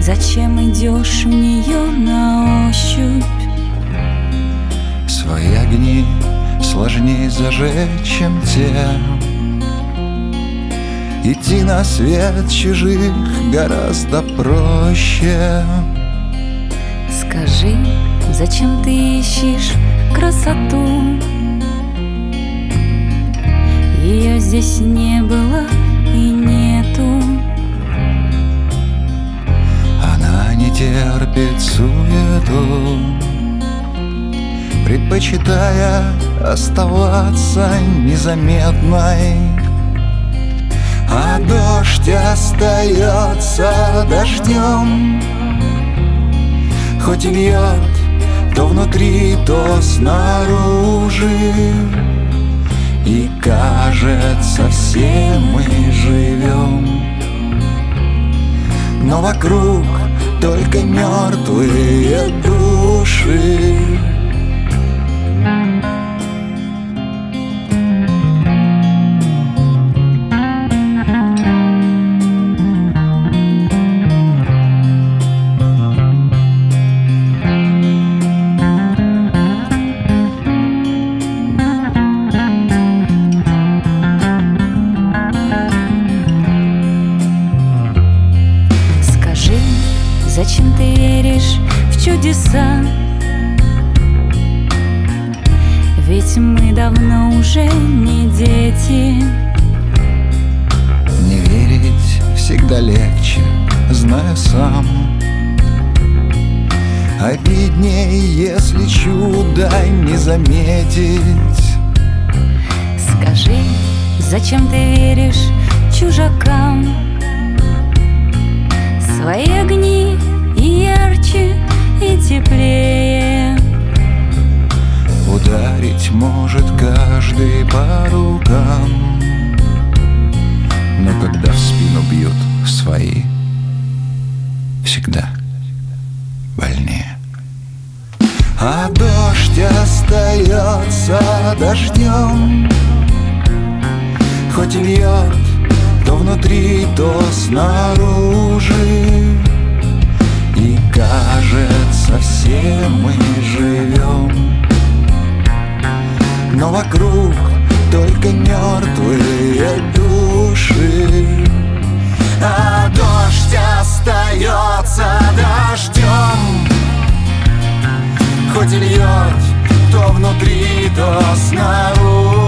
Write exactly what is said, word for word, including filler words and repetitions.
Зачем идешь в нее на ощупь? Свои огни сложнее зажечь, чем те. Идти на свет чужих гораздо проще. Скажи, зачем ты ищешь красоту? Ее здесь не было и нету. Она не терпит суету, предпочитая оставаться незаметной. А дождь остается дождем, хоть и льет то внутри, то снаружи. И кажется, все мы живем, но вокруг только мертвые души. Зачем ты веришь в чудеса? Ведь мы давно уже не дети. Не верить всегда легче, знаю сам. Обидней, если чудо не заметить. Скажи, зачем ты веришь чужакам? Свои огни и ярче, и теплее. Ударить может каждый по рукам, но когда в спину бьют свои, всегда больнее. А дождь остается дождем, хоть и льет то внутри, то снаружи. И кажется, все мы живем, но вокруг только мертвые души. А дождь остается дождем, хоть и льет то внутри, то снаружи.